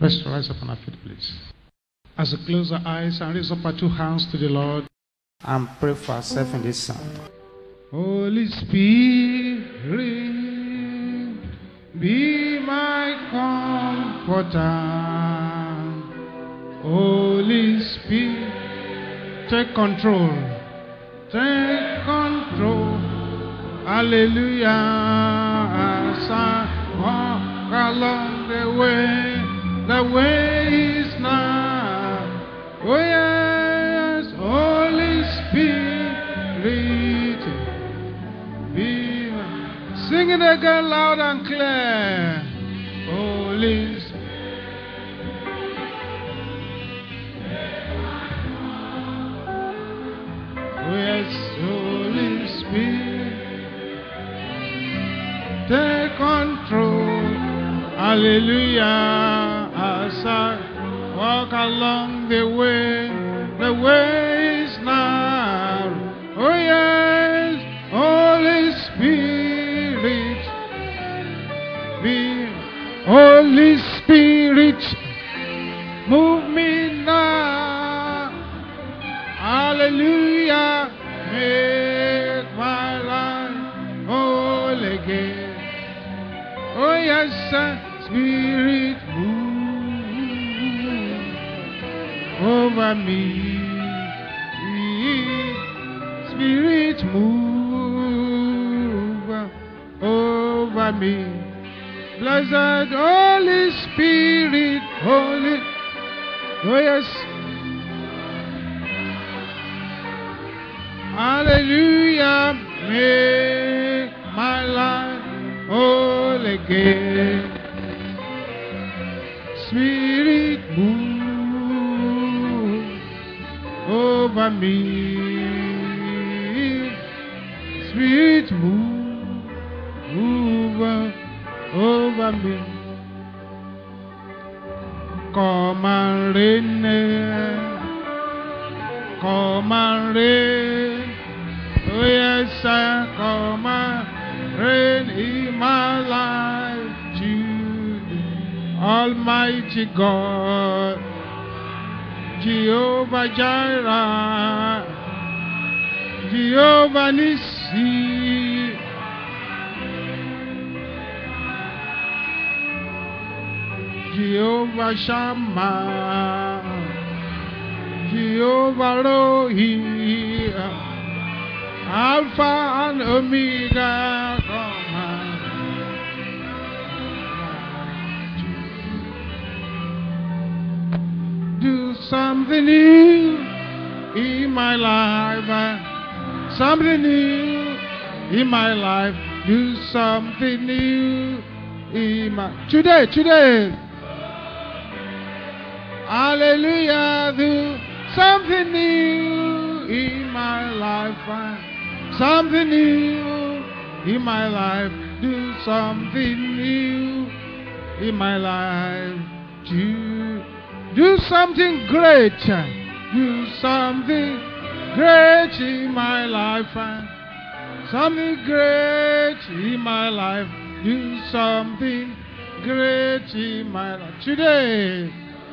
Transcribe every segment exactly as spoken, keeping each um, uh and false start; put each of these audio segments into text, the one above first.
Let's rise up on our feet, please. As we close our eyes and raise up our two hands to the Lord and pray for ourselves in this song. Holy Spirit, be my comforter. Holy Spirit, take control. Take control. Hallelujah. As I walk along the way, the way is now. Oh yes, Holy Spirit, be my... Sing it again loud and clear. Holy Spirit. Oh yes, Holy Spirit, take control. Hallelujah. As I walk along the way, the way is narrow. Oh yes, Holy Spirit, be Holy Spirit, move me now. Hallelujah. Make my life whole again. Oh yes, Spirit, move over me. Spirit, move over me. Blessed Holy Spirit, Holy, oh yes. Hallelujah, make my life whole again. Spirit, move over me. Spirit, move over, over me. Come and reign, come and reign. Oh yes, I come and reign in my life today. Almighty God, Jehovah Jireh, Jehovah Nissi, Jehovah Shammah, Jehovah Rohi, Alpha and Omega, come on. Do something new in my life, something new in my life. Do something new in my today, today. Hallelujah. Do something new in my life. Something new in my life. Do something new in my life. Do, do something great. Do something great in my life. Something great in my life. Do something great in my life. Today.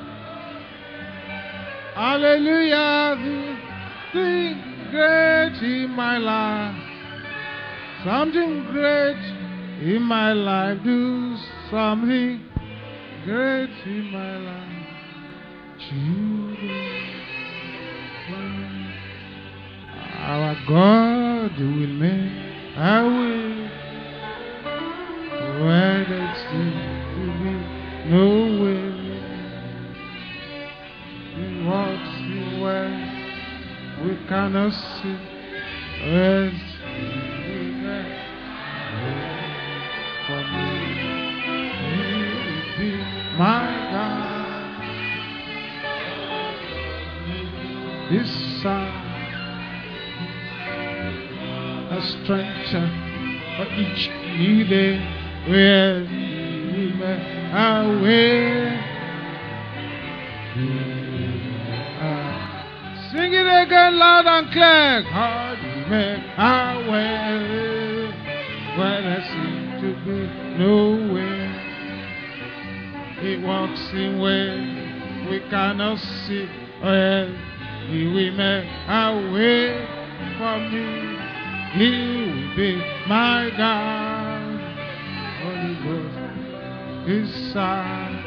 Hallelujah. Do something great in my life. Something great in my life. Do something great in my life. Today. Our God will make a way where there seems to be no way. He walks the way we cannot see. Where's for me? He be my God. This song, a strength for each new day. Where He made a way. Sing it again loud and clear. God, He made a way where there seemed to be no way. He walks walks in way we cannot see. Well, He will make a way for me. He will be my God. Holy Ghost is side,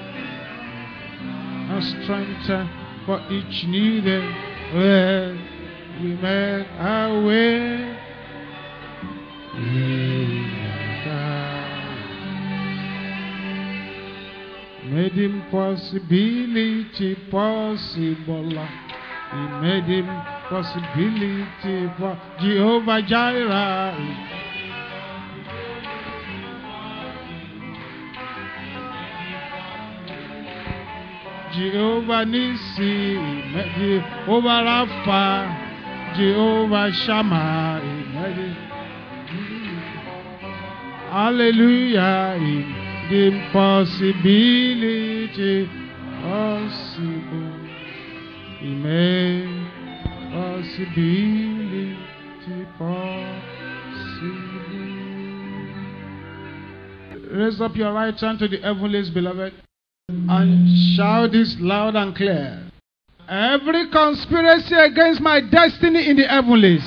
a strength for each needed. Well, we make a way. Made impossibility possible. He made impossibility for Jehovah Jireh. Jehovah Nissi, Jehovah Rapha, Jehovah Shammah. Hallelujah. The impossibility possible. He made possibility possible. Raise up your right hand to the heavens, beloved, and shout this loud and clear. Every conspiracy against my destiny in the heavens,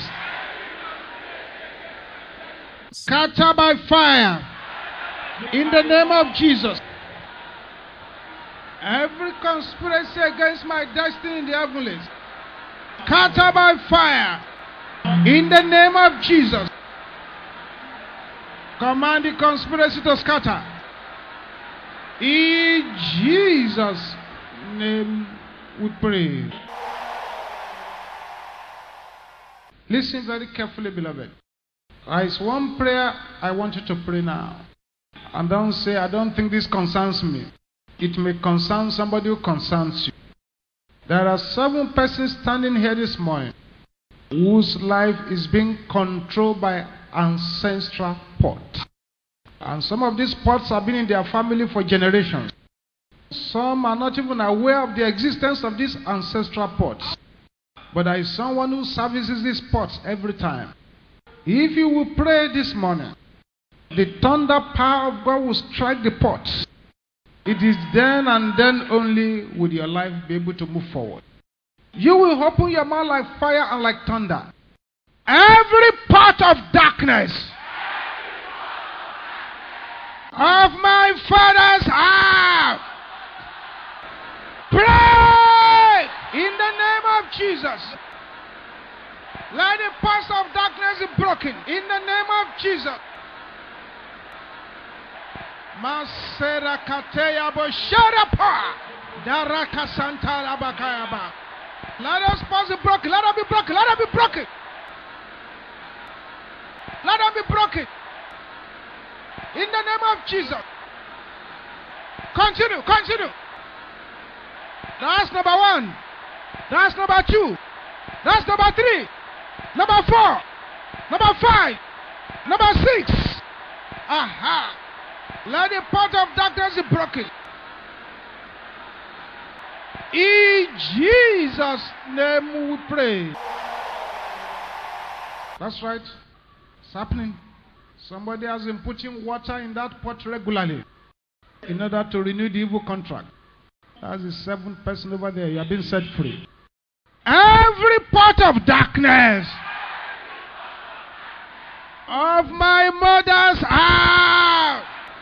scatter by fire. In the name of Jesus. Every conspiracy against my destiny in the heavens, scatter by fire. In the name of Jesus. Command the conspiracy to scatter. In Jesus' name we pray. Listen very carefully, beloved. There is one prayer I want you to pray now. And don't say, I don't think this concerns me. It may concern somebody who concerns you. There are seven persons standing here this morning whose life is being controlled by ancestral pot. And some of these pots have been in their family for generations. Some are not even aware of the existence of these ancestral pots. But there is someone who services these pots every time. If you will pray this morning, the thunder power of God will strike the pots. It is then and then only will your life be able to move forward. You will open your mouth like fire and like thunder. Every part of darkness of my father's house, pray in the name of Jesus. Let the parts of darkness be broken in the name of Jesus. Masera kateya bo sharapa daraka santara bakayaba. Let us pass be broken. Let us be broken. Let us be broken. Let us be broken. In the name of Jesus. Continue. Continue. That's number one. That's number two. That's number three. Number four. Number five. Number six. Aha. Let the pot of darkness be broken. In Jesus' name we pray. That's right. It's happening. Somebody has been putting water in that pot regularly in order to renew the evil contract. That's the seventh person over there. You have been set free. Every pot of darkness of my mother's house,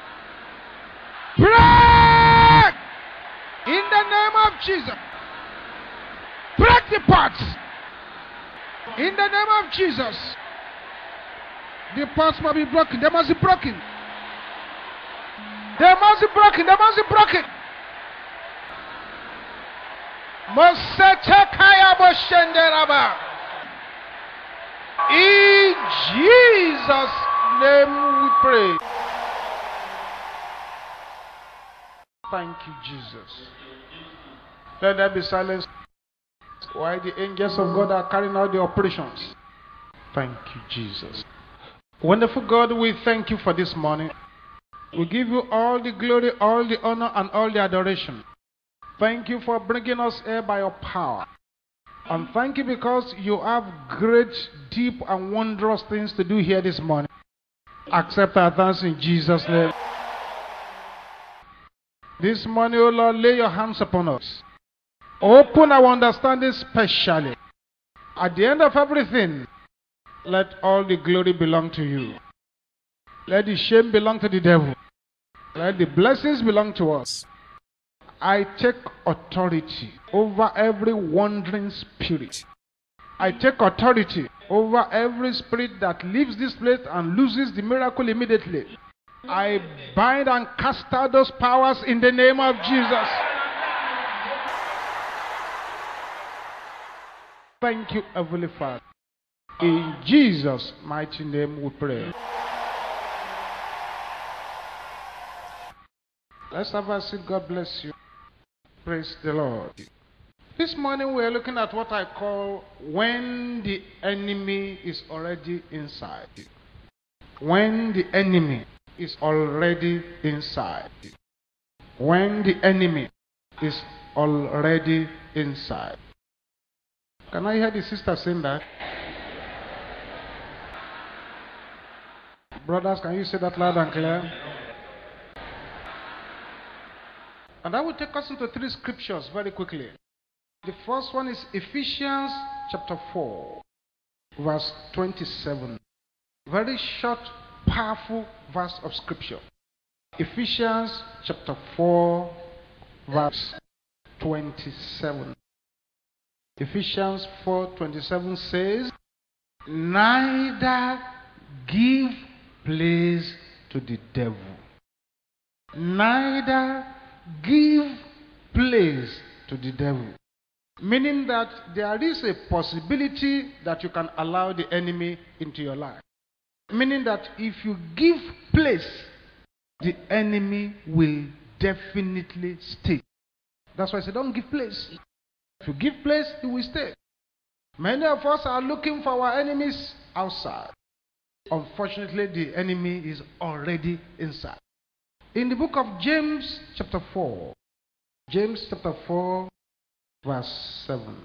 break in the name of Jesus. Break the pots in the name of Jesus. The pots must be broken. They must be broken. They must be broken. They must be broken. In Jesus' name we pray. Thank you, Jesus. Let there be silence while the angels of God are carrying out the operations. Thank you, Jesus. Wonderful God, we thank you for this morning. We give you all the glory, all the honor, and all the adoration. Thank you for bringing us here by your power. And thank you because you have great, deep, and wondrous things to do here this morning. Accept our thanks in Jesus' name. This morning, O Lord, lay your hands upon us. Open our understanding specially. At the end of everything, let all the glory belong to you. Let the shame belong to the devil. Let the blessings belong to us. I take authority over every wandering spirit. I take authority over every spirit that leaves this place and loses the miracle immediately. I bind and cast out those powers in the name of Jesus. Thank you, Heavenly Father. In Jesus' mighty name we pray. Let's have a seat. God bless you. Praise the Lord. This morning we are looking at what I call when the enemy is already inside. When the enemy is already inside. When the enemy is already inside. Can I hear the sister saying that? Brothers, can you say that loud and clear? And I will take us into three scriptures very quickly. The first one is Ephesians chapter four, verse twenty-seven. Very short, powerful verse of scripture. Ephesians chapter four, verse twenty-seven. Ephesians four twenty-seven says, neither give place to the devil. Neither give place to the devil. Meaning that there is a possibility that you can allow the enemy into your life. Meaning that if you give place, the enemy will definitely stay. That's why I say don't give place. If you give place, he will stay. Many of us are looking for our enemies outside. Unfortunately, the enemy is already inside. In the book of James chapter four, James chapter four, verse seven.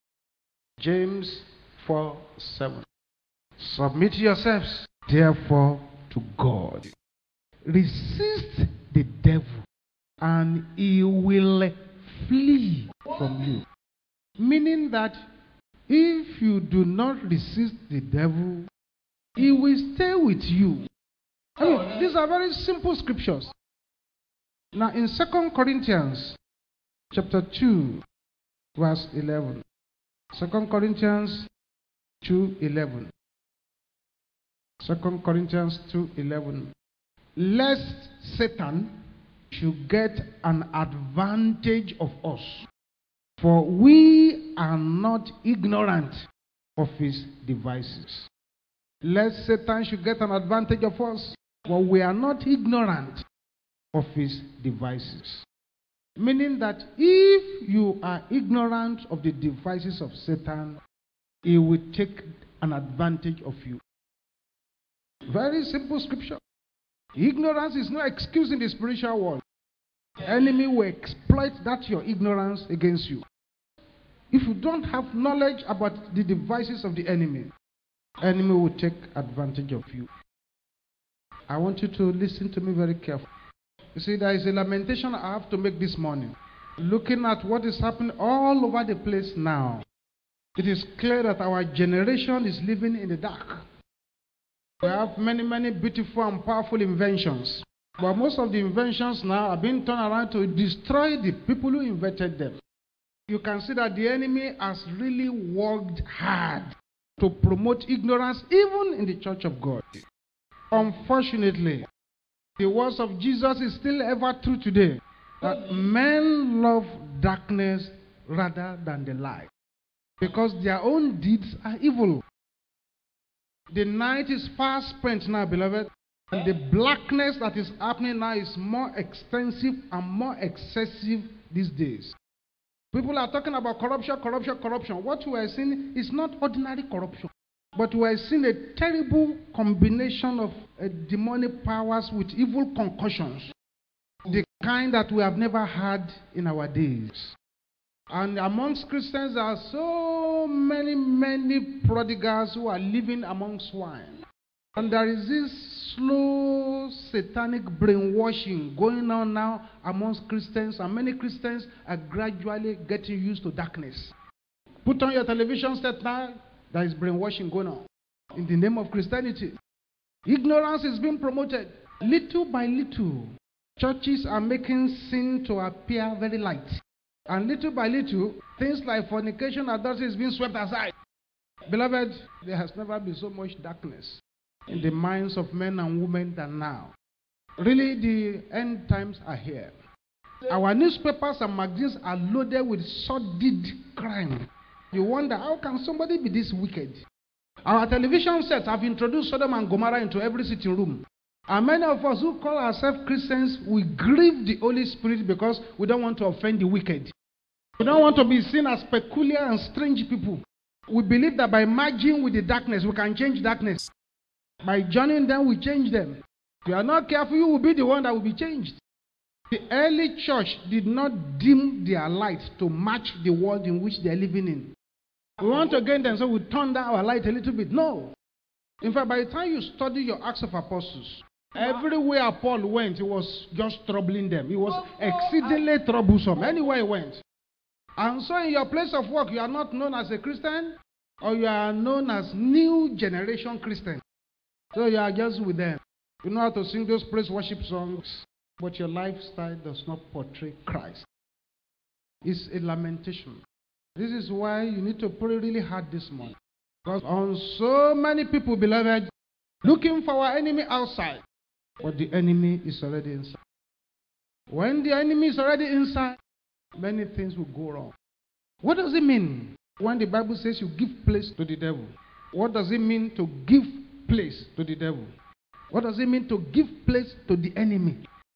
James four, seven. Submit yourselves, therefore, to God. Resist the devil, and he will flee from you. Meaning that if you do not resist the devil, he will stay with you. I mean, these are very simple scriptures. Now in Second Corinthians chapter two, verse eleven. Second Corinthians two, eleven. Second Corinthians two, eleven. Lest Satan should get an advantage of us, for we are not ignorant of his devices. Lest Satan should get an advantage of us, for we are not ignorant of his devices. Meaning that if you are ignorant of the devices of Satan, he will take an advantage of you. Very simple scripture. Ignorance is no excuse in the spiritual world. The enemy will exploit that your ignorance against you. If you don't have knowledge about the devices of the enemy, the enemy will take advantage of you. I want you to listen to me very carefully. You see, there is a lamentation I have to make this morning. Looking at what is happening all over the place now, it is clear that our generation is living in the dark. We have many, many beautiful and powerful inventions. But most of the inventions now are being turned around to destroy the people who invented them. You can see that the enemy has really worked hard to promote ignorance even in the church of God. Unfortunately, the words of Jesus is still ever true today. That men love darkness rather than the light, because their own deeds are evil. The night is far spent now, beloved, and the blackness that is happening now is more extensive and more excessive these days. People are talking about corruption, corruption, corruption. What we are seeing is not ordinary corruption, but we are seeing a terrible combination of uh, demonic powers with evil concussions, the kind that we have never had in our days. And amongst Christians, there are so many, many prodigals who are living among swine. And there is this slow satanic brainwashing going on now amongst Christians, and many Christians are gradually getting used to darkness. Put on your television set now, there is brainwashing going on in the name of Christianity. Ignorance is being promoted. Little by little, churches are making sin to appear very light. And little by little, things like fornication and adultery is being swept aside. Beloved, there has never been so much darkness in the minds of men and women than now. Really, the end times are here. Our newspapers and magazines are loaded with sordid crime. You wonder, how can somebody be this wicked? Our television sets have introduced Sodom and Gomorrah into every sitting room. And many of us who call ourselves Christians, we grieve the Holy Spirit because we don't want to offend the wicked. We don't want to be seen as peculiar and strange people. We believe that by merging with the darkness, we can change darkness. By joining them, we change them. If you are not careful, you will be the one that will be changed. The early church did not dim their light to match the world in which they are living in. We want to gain them, so we turn down our light a little bit. No. In fact, by the time you study your Acts of Apostles, everywhere Paul went, he was just troubling them. He was exceedingly troublesome anywhere he went. And so in your place of work, you are not known as a Christian, or you are known as new generation Christian. So you are just with them. You know how to sing those praise worship songs, but your lifestyle does not portray Christ. It's a lamentation. This is why you need to pray really hard this morning. Because on so many people, beloved, looking for our enemy outside, but the enemy is already inside. When the enemy is already inside, many things will go wrong. What does it mean when the Bible says you give place to the devil? What does it mean to give place to the devil? What does it mean to give place to the enemy?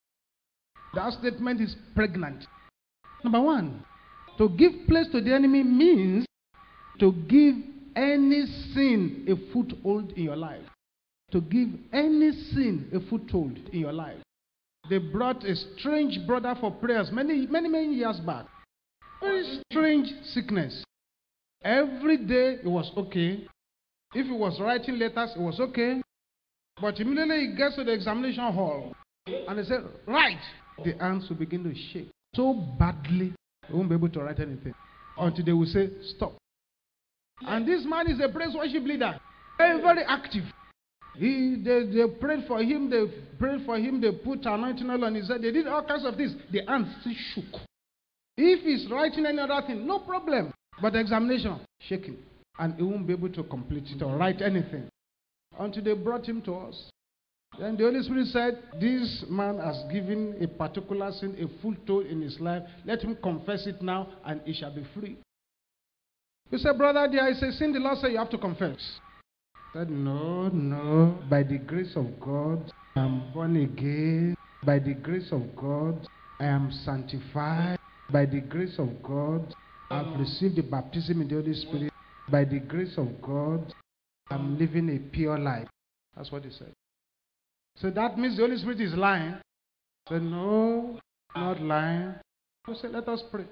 That statement is pregnant. Number one, to give place to the enemy means to give any sin a foothold in your life. To give any sin a foothold in your life. They brought a strange brother for prayers many, many, many years back. Very strange sickness. Every day it was okay. If he was writing letters, it was okay. But immediately he gets to the examination hall and they said, write. The hands will begin to shake so badly, he won't be able to write anything until they will say, stop. And this man is a praise worship leader, very, very active. He, they, they prayed for him, they prayed for him, they put anointing oil on his head, they did all kinds of things. The hands still shook. If he's writing any other thing, no problem. But the examination, shaking. And he won't be able to complete it or write anything until they brought him to us. Then the Holy Spirit said, this man has given a particular sin a foothold in his life. Let him confess it now and he shall be free. He said, brother, there is a sin the Lord said you have to confess. He said, no, no. By the grace of God, I am born again. By the grace of God, I am sanctified. By the grace of God, I have received the baptism in the Holy Spirit. By the grace of God, I am living a pure life. That's what he said. So that means the Holy Spirit is lying. I said, no, not lying. He said, let us pray.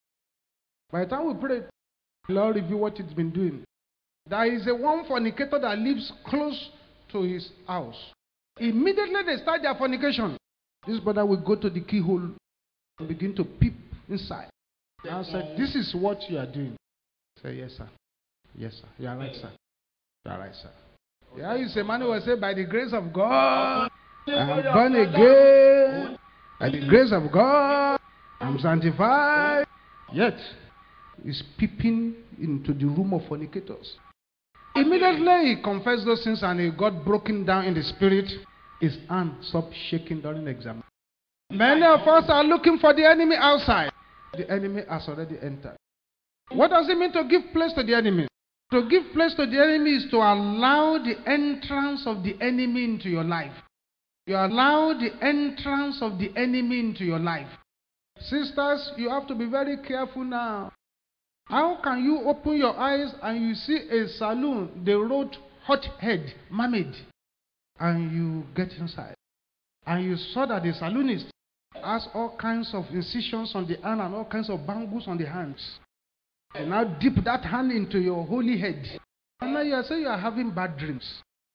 By the time we pray, the Lord reveal what it's been doing. There is a one fornicator that lives close to his house. Immediately they start their fornication. This brother will go to the keyhole and begin to peep inside. And I said, this is what you are doing. I said, yes, sir. Yes, sir. You are right, sir. You are right, sir. Yeah, you say, man will say, by the grace of God, I'm born again. By the grace of God, I'm sanctified. Yet, he's peeping into the room of fornicators. Immediately, he confessed those sins and he got broken down in the spirit. His hand stopped shaking during the exam. Many of us are looking for the enemy outside. The enemy has already entered. What does it mean to give place to the enemy? To give place to the enemy is to allow the entrance of the enemy into your life. You allow the entrance of the enemy into your life. Sisters, you have to be very careful now. How can you open your eyes and you see a saloon, they wrote hot head, mermaid, and you get inside. And you saw that the saloonist has all kinds of incisions on the hand and all kinds of bangles on the hands. And now dip that hand into your holy head. And now you are saying you are having bad dreams.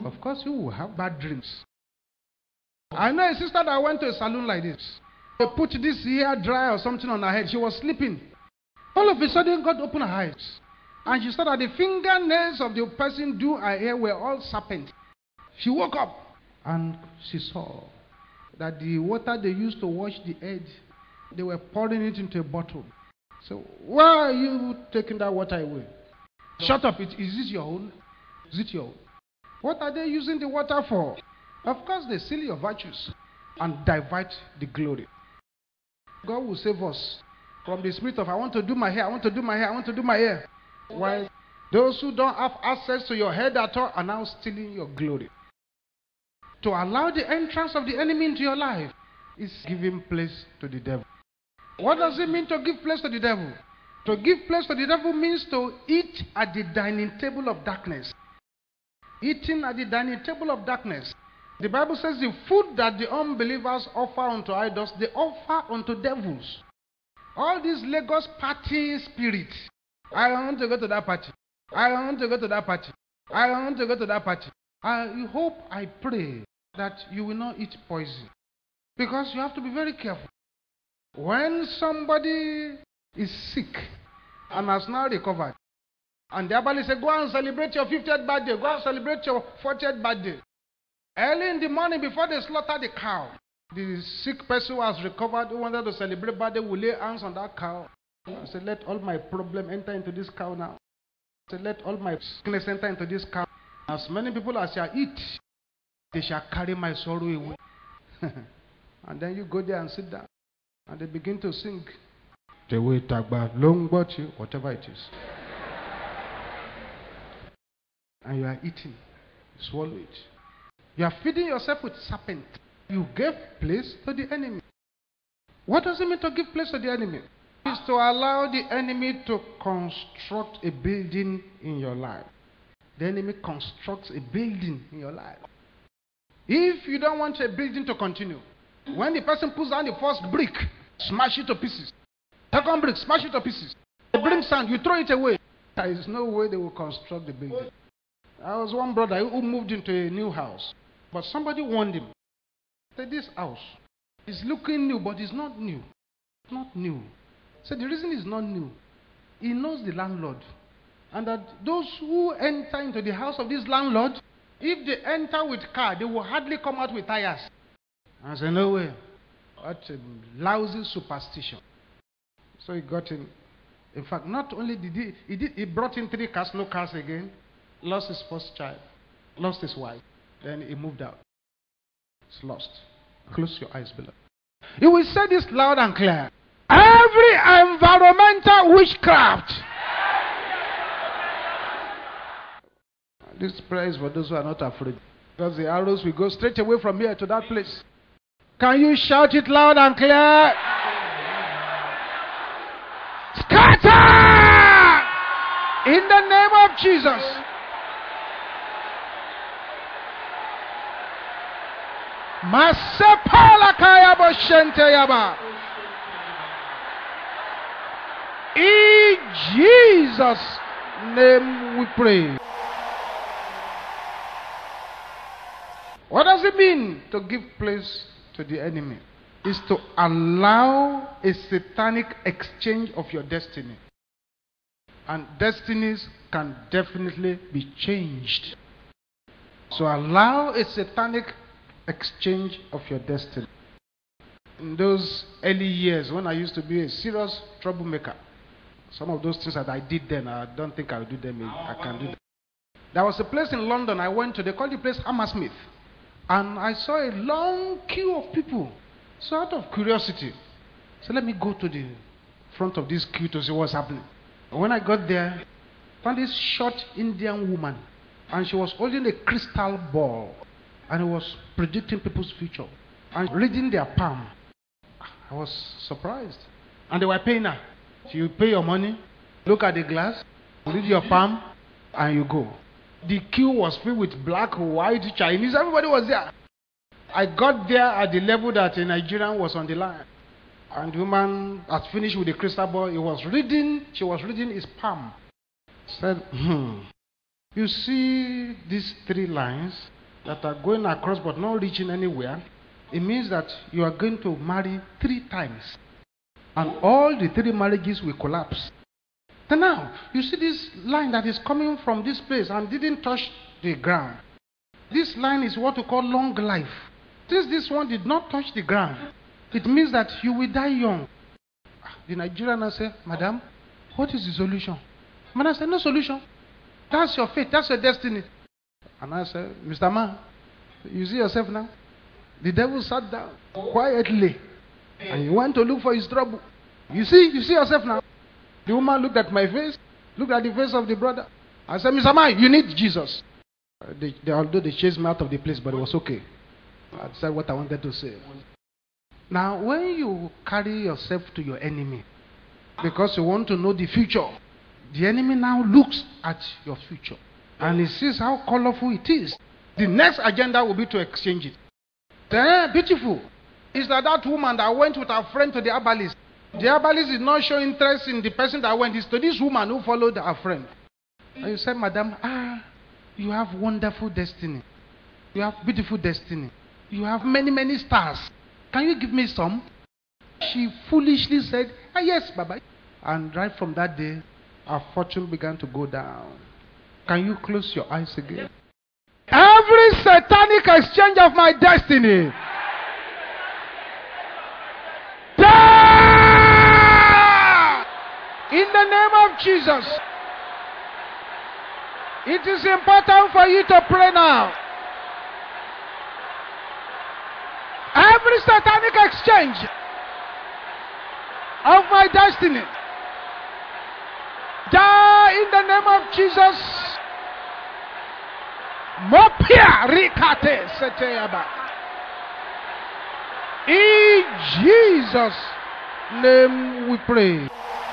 Of course, you will have bad dreams. I know a sister that went to a salon like this. They put this hair dryer or something on her head. She was sleeping. All of a sudden, God opened her eyes. And she saw that the fingernails of the person do her hair were all serpent. She woke up and she saw that the water they used to wash the head, they were pouring it into a bottle. So, why are you taking that water away? Shut up. It, is this your own? Is it your own? What are they using the water for? Of course, they seal your virtues and divert the glory. God will save us from the spirit of, I want to do my hair, I want to do my hair, I want to do my hair. While those who don't have access to your head at all are now stealing your glory. To allow the entrance of the enemy into your life is giving place to the devil. What does it mean to give place to the devil? To give place to the devil means to eat at the dining table of darkness. Eating at the dining table of darkness. The Bible says the food that the unbelievers offer unto idols, they offer unto devils. All these Lagos party spirits. I want to go to that party. I want to go to that party. I want to go to that party. I hope, I pray that you will not eat poison. Because you have to be very careful. When somebody is sick and has now recovered, and the Bible says, go and celebrate your fiftieth birthday, go and celebrate your fortieth birthday. Early in the morning before they slaughter the cow, the sick person who has recovered, who wanted to celebrate birthday, will lay hands on that cow. I said, let all my problem enter into this cow now. I said, let all my sickness enter into this cow. As many people as shall eat, they shall carry my sorrow away. And then you go there and sit down. And they begin to sing. The way Tagba, long but you, whatever it is. And you are eating. You swallow it. You are feeding yourself with serpent. You gave place to the enemy. What does it mean to give place to the enemy? It's to allow the enemy to construct a building in your life. The enemy constructs a building in your life. If you don't want a building to continue, when the person puts down the first brick, smash it to pieces. Second brick, smash it to pieces. They bring sand, you throw it away. There is no way they will construct the building. There was one brother who moved into a new house. But somebody warned him. Said, this house is looking new, but it's not new. It's not new. So the reason it's not new, he knows the landlord. And that those who enter into the house of this landlord, if they enter with car, they will hardly come out with tires. I said, no way. What a lousy superstition. So he got in. In fact, not only did he, he, did, he brought in three cars, no cars again. Lost his first child. Lost his wife. Then he moved out. It's lost. Close your eyes, beloved. You will say this loud and clear. Every environmental witchcraft. This prayer is for those who are not afraid. Because the arrows will go straight away from here to that place. Can you shout it loud and clear? Scatter! In the name of Jesus. Masepala kaya boshente yaba. In Jesus' name we pray. What does it mean to give place to the enemy? Is to allow a satanic exchange of your destiny. And destinies can definitely be changed. So allow a satanic exchange of your destiny. In those early years when I used to be a serious troublemaker, some of those things that I did then, I don't think I'll do them again. I can do them. There was a place in London I went to, they called the place Hammersmith. And I saw a long queue of people. So out of curiosity, so let me go to the front of this queue to see what's happening. And when I got there, I found this short Indian woman. And she was holding a crystal ball. And it was predicting people's future. And reading their palm. I was surprised. And they were paying her. So you pay your money, look at the glass, read your palm, and you go. The queue was filled with black, white, Chinese. Everybody was there. I got there at the level that a Nigerian was on the line. And the woman had finished with the crystal ball. He was reading, she was reading his palm. Said, hmm. You see these three lines that are going across but not reaching anywhere. It means that you are going to marry three times. And all the three marriages will collapse. Then now, you see this line that is coming from this place and didn't touch the ground. This line is what we call long life. Since this one did not touch the ground, it means that you will die young. The Nigerian said, Madam, what is the solution? Madam said, no solution. That's your fate. That's your destiny. And I said, Mister Man, you see yourself now? The devil sat down quietly and he went to look for his trouble. You see, you see yourself now? The woman looked at my face, looked at the face of the brother. I said, Mister Man, you need Jesus. Uh, they, they, although they chased me out of the place, but it was okay. I said what I wanted to say. Now, when you carry yourself to your enemy, because you want to know the future, the enemy now looks at your future and he sees how colorful it is. The next agenda will be to exchange it. Then, beautiful. It's like that woman that went with her friend to the herbalist. The herbalist did not show interest in the person that went. It's to this woman who followed her friend. And you said, Madam, ah, you have wonderful destiny. You have beautiful destiny. You have many, many stars. Can you give me some? She foolishly said, ah, yes, Baba. And right from that day, her fortune began to go down. Can you close your eyes again? Every satanic exchange of my destiny. In the name of Jesus. It is important for you to pray now. Every satanic exchange of my destiny, die in the name of Jesus. Mopia rikate seteyaba. In Jesus' name we pray.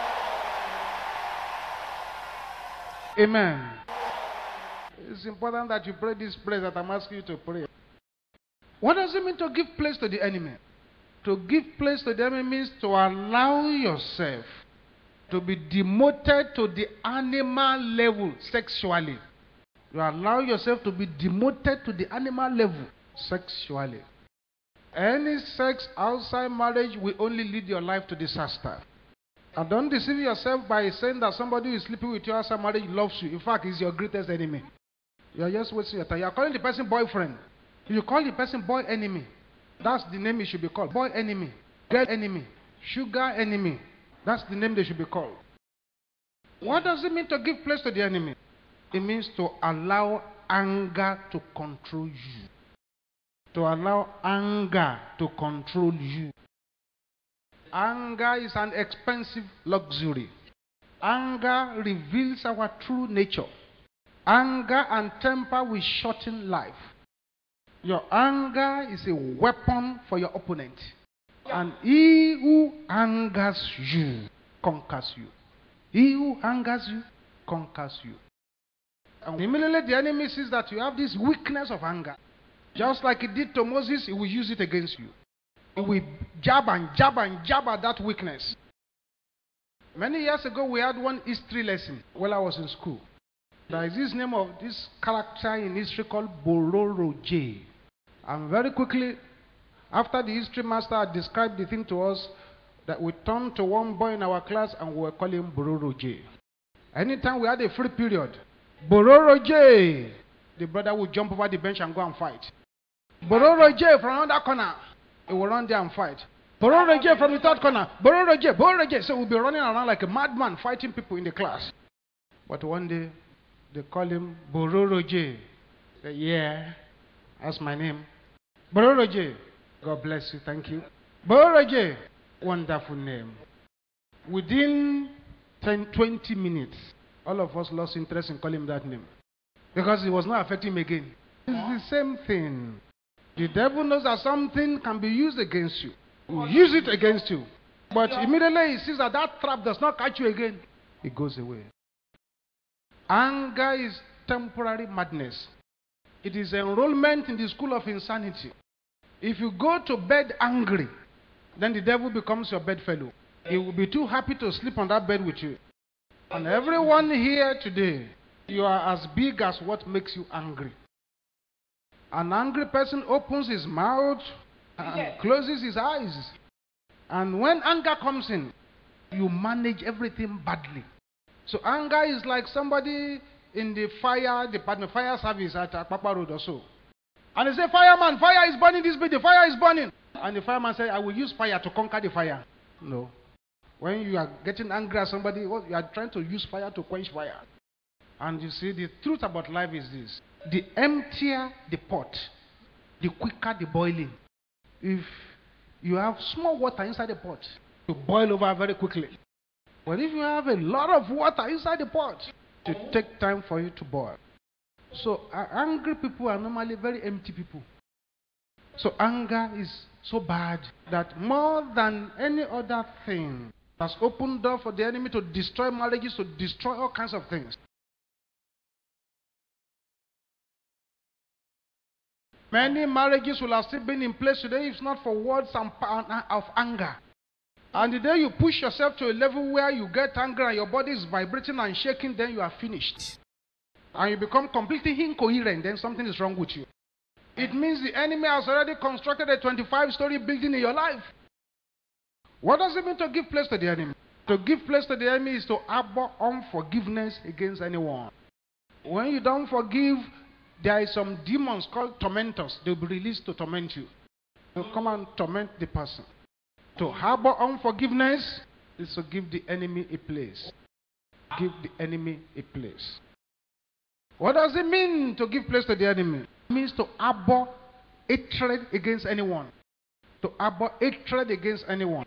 Amen. It's important that you pray this prayer that I'm asking you to pray. What does it mean to give place to the enemy? To give place to the enemy means to allow yourself to be demoted to the animal level sexually. You allow yourself to be demoted to the animal level sexually. Any sex outside marriage will only lead your life to disaster. And don't deceive yourself by saying that somebody who is sleeping with you outside marriage loves you. In fact, he's your greatest enemy. You are just wasting your time. You are calling the person boyfriend. If you call the person boy enemy, that's the name it should be called. Boy enemy, girl enemy, sugar enemy. That's the name they should be called. What does it mean to give place to the enemy? It means to allow anger to control you. To allow anger to control you. Anger is an expensive luxury. Anger reveals our true nature. Anger and temper will shorten life. Your anger is a weapon for your opponent. And he who angers you conquers you. He who angers you conquers you. And immediately the enemy sees that you have this weakness of anger. Just like he did to Moses, he will use it against you. He will jab and jab and jab at that weakness. Many years ago, we had one history lesson while I was in school. There is this name of this character in history called Bororo J. And very quickly, after the history master had described the thing to us, that we turned to one boy in our class and we were calling him Bororo J. Anytime we had a free period, Bororo J, the brother would jump over the bench and go and fight. Bororo J from another corner, he will run there and fight. Bororo J from the third corner, Bororo J, Bororo J. So we'll be running around like a madman fighting people in the class. But one day, they call him Bororo J. Say, yeah, that's my name. Bororo J. God bless you, thank you. Bororo J. Wonderful name. Within ten, twenty minutes, all of us lost interest in calling him that name. Because it was not affecting him again. It's the same thing. The devil knows that something can be used against you. Use it against you. But immediately he sees that that trap does not catch you again, it goes away. Anger is temporary madness. It is enrollment in the school of insanity. If you go to bed angry, then the devil becomes your bedfellow. He will be too happy to sleep on that bed with you. And everyone here today, You are as big as what makes you angry. An angry person opens his mouth and closes his eyes. And when anger comes in, you manage everything badly. So anger is like somebody in the fire department, fire service at Akpapa Road or so. And they say, fireman, fire is burning this building, fire is burning. And the fireman said, I will use fire to conquer the fire. No. When you are getting angry at somebody, you are trying to use fire to quench fire. And you see, the truth about life is this. The emptier the pot, the quicker the boiling. If you have small water inside the pot, you boil over very quickly. But if you have a lot of water inside the pot, it will take time for you to boil. So uh, angry people are normally very empty people. So anger is so bad that more than any other thing has opened door for the enemy to destroy marriages, to destroy all kinds of things. Many marriages will have still been in place today if not for words of anger. And the day you push yourself to a level where you get angry and your body is vibrating and shaking, then you are finished. And you become completely incoherent, then something is wrong with you. It means the enemy has already constructed a twenty-five story building in your life. What does it mean to give place to the enemy? To give place to the enemy is to harbor unforgiveness against anyone. When you don't forgive, there are some demons called tormentors. They'll be released to torment you. They'll come and torment the person. To harbor unforgiveness is to give the enemy a place. Give the enemy a place. What does it mean to give place to the enemy? It means to harbor hatred against anyone. To harbor hatred against anyone.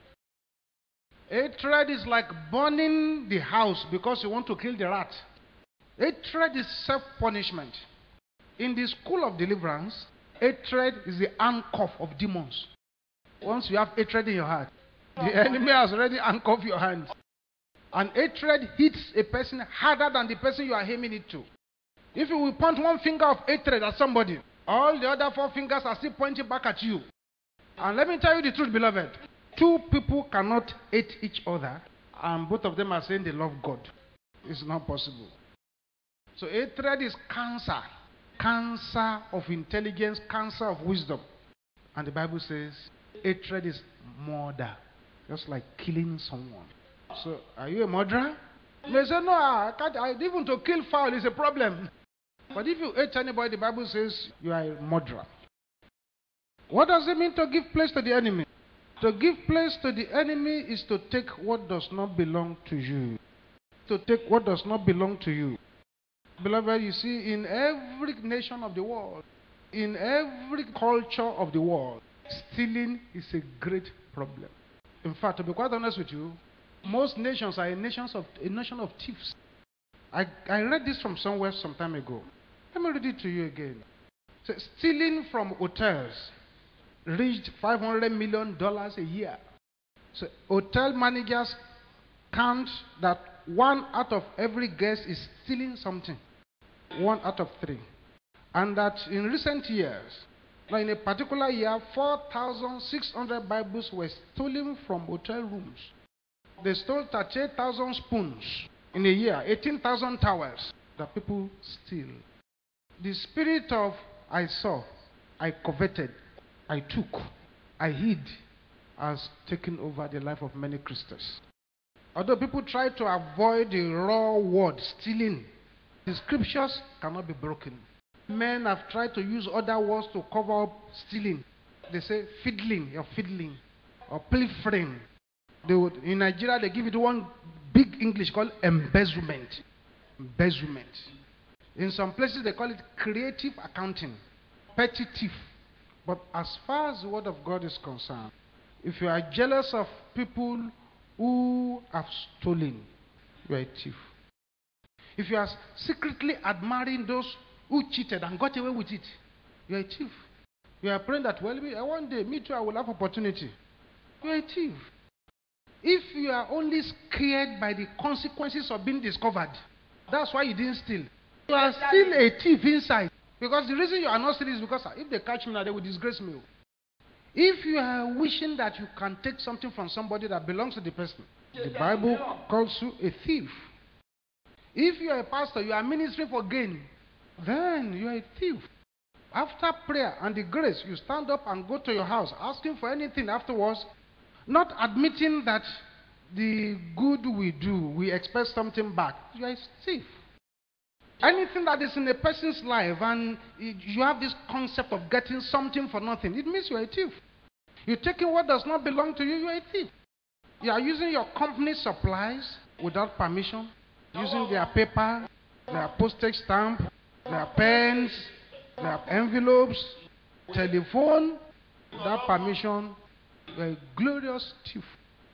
Hatred is like burning the house because you want to kill the rat. Hatred is self-punishment. In the school of deliverance, hatred is the handcuff of demons. Once you have hatred in your heart, the enemy has already handcuffed your hands. And hatred hits a person harder than the person you are aiming it to. If you will point one finger of hatred at somebody, all the other four fingers are still pointing back at you. And let me tell you the truth, beloved. Two people cannot hate each other, and both of them are saying they love God. It's not possible. So hatred is cancer. Cancer of intelligence, cancer of wisdom. And the Bible says hatred is murder. Just like killing someone. So, are you a murderer? You may say, no, I can't. I, even to kill fowl is a problem. But if you hate anybody, the Bible says you are a murderer. What does it mean to give place to the enemy? To give place to the enemy is to take what does not belong to you. To take what does not belong to you. Beloved, you see, in every nation of the world, in every culture of the world, stealing is a great problem. In fact, to be quite honest with you, most nations are a, nations of, a nation of thieves. I, I read this from somewhere some time ago. Let me read it to you again. So, stealing from hotels reached five hundred million dollars a year. So hotel managers count that one out of every guest is stealing something. One out of three. And that in recent years, now in a particular year, four thousand six hundred Bibles were stolen from hotel rooms. They stole thirty-eight thousand spoons in a year, eighteen thousand towels that people steal. The spirit of I saw, I coveted, I took, I hid has taken over the life of many Christians. Although people try to avoid the raw word, stealing, the scriptures cannot be broken. Men have tried to use other words to cover up stealing. They say fiddling, you're fiddling, or pilfering. They would, in Nigeria, they give it one big English called embezzlement. Embezzlement. In some places, they call it creative accounting, petty thief. But as far as the word of God is concerned, if you are jealous of people who have stolen, you are a thief. If you are secretly admiring those who cheated and got away with it, you are a thief. You are praying that, well, one day, me too, I will have opportunity. You are a thief. If you are only scared by the consequences of being discovered, that's why you didn't steal. You are still a thief inside. Because the reason you are not stealing is because if they catch me now, they will disgrace me. If you are wishing that you can take something from somebody that belongs to the person, the Bible calls you a thief. If you are a pastor, you are ministering for gain, then you are a thief. After prayer and the grace, you stand up and go to your house, asking for anything afterwards, not admitting that the good we do, we expect something back. You are a thief. Anything that is in a person's life and you have this concept of getting something for nothing, it means you are a thief. You're taking what does not belong to you, you are a thief. You are using your company's supplies without permission, using their paper, their postage stamp, their pens, their envelopes, telephone, without permission. You are a glorious thief.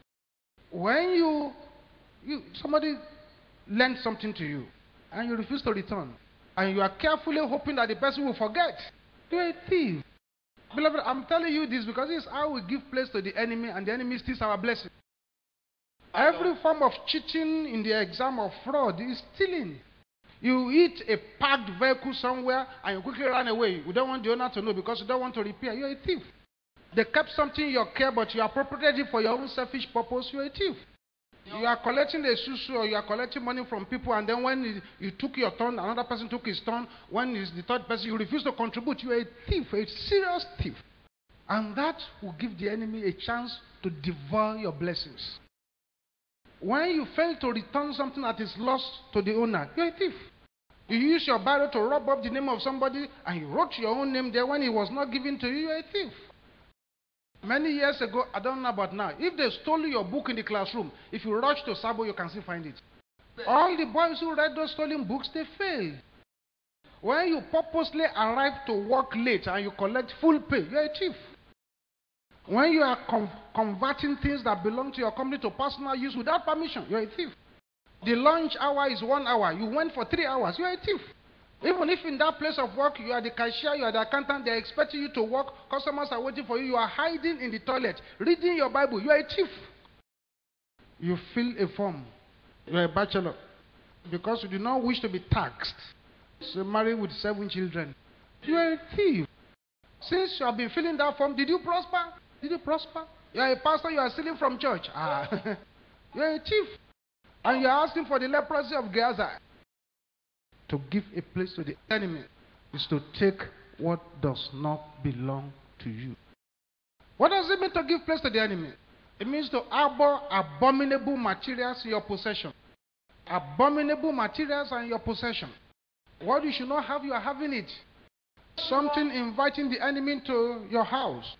When you, you somebody lends something to you and you refuse to return, and you are carefully hoping that the person will forget, you are a thief. Beloved, I'm telling you this because this is how we give place to the enemy, and the enemy steals our blessing. Every form of cheating in the exam of fraud is stealing. You eat a parked vehicle somewhere and you quickly run away. You don't want the owner to know because you don't want to repair. You're a thief. They kept something in your care, but you appropriated it for your own selfish purpose. You're a thief. You are collecting the susu, or you are collecting money from people, and then when you, you took your turn, another person took his turn. When it's the third person, you refuse to contribute. You are a thief, a serious thief. And that will give the enemy a chance to devour your blessings. When you fail to return something that is lost to the owner, you're a thief. You use your Bible to rub up the name of somebody, and you wrote your own name there when it was not given to you, you're a thief. Many years ago, I don't know about now, if they stole your book in the classroom, if you rush to Sabo, you can still find it. All the boys who read those stolen books, they failed. When you purposely arrive to work late and you collect full pay, you're a thief. When you are com converting things that belong to your company to personal use without permission, you're a thief. The lunch hour is one hour. You went for three hours, you're a thief. Even if in that place of work, you are the cashier, you are the accountant, they are expecting you to work, customers are waiting for you, you are hiding in the toilet, reading your Bible, you are a thief. You fill a form, you are a bachelor, because you do not wish to be taxed. So married with seven children, you are a thief. Since you have been filling that form, did you prosper? Did you prosper? You are a pastor, you are stealing from church. Ah, you are a thief. And you are asking for the leprosy of Gehazi. To give a place to the enemy is to take what does not belong to you. What does it mean to give place to the enemy? It means to harbor abominable materials in your possession. Abominable materials are in your possession. What you should not have, you are having it. Something inviting the enemy to your house.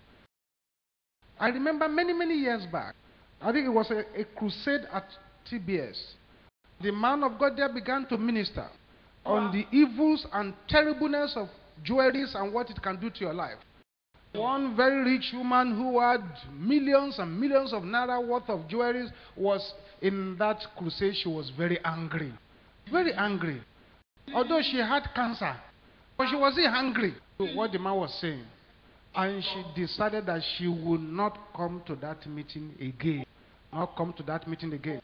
I remember many, many years back, I think it was a, a crusade at T B S. The man of God there began to minister on the evils and terribleness of jewelries and what it can do to your life. One very rich woman who had millions and millions of naira worth of jewelries was in that crusade. She was very angry. Very angry. Although she had cancer, but she wasn't hungry to what the man was saying. And she decided that she would not come to that meeting again. Not come to that meeting again.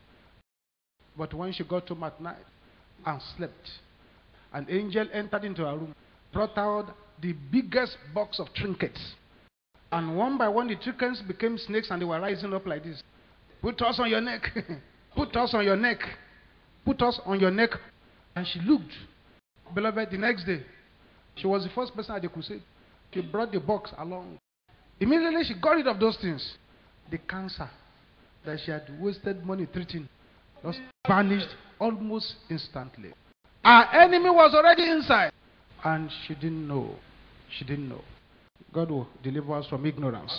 But when she got home at night and slept, an angel entered into her room, brought out the biggest box of trinkets. And one by one, the trinkets became snakes and they were rising up like this. Put us on your neck. Put us on your neck. Put us on your neck. And she looked. Beloved, the next day, she was the first person at the crusade. She brought the box along. Immediately, she got rid of those things. The cancer that she had wasted money treating just vanished almost instantly. Our enemy was already inside. And she didn't know. She didn't know. God will deliver us from ignorance.